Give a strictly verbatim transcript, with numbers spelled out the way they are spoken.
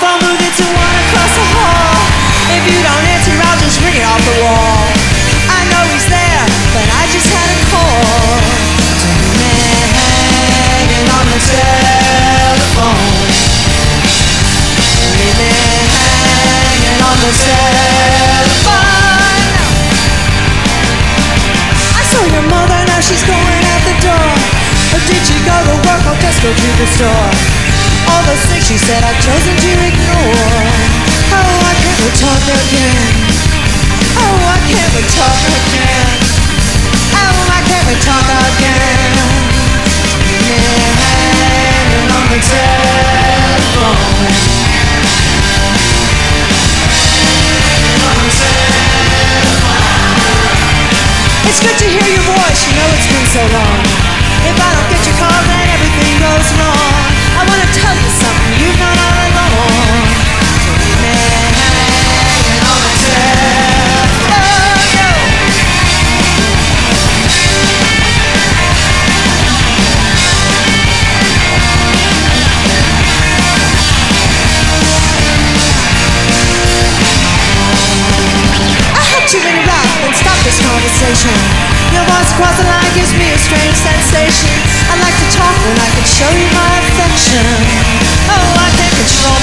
phone booth, it's the one across the hall. If you don't answer, I'll just ring it off the wall. I know he's there, but I just had a call. To me hanging on the telephone. Leave me hanging on the telephone. I saw your mother, now she's going out the door. Or did she go to work or just go to the store? All those things she said I've chosen to ignore. Oh, why can't we talk again? Oh, why can't we talk again? Oh, why can't we talk again? Me hanging on the telephone. Hanging on the telephone. It's good to hear your voice, you know it's been so long. If I don't get your call, then everything goes wrong. I wanna tell you something you've known all along. Me hanging on the telephone. I hope you ring it up and stop this conversation. Your voice across the line gives me a strange sensation. I like to talk when I can show you my affection. Oh, I can't control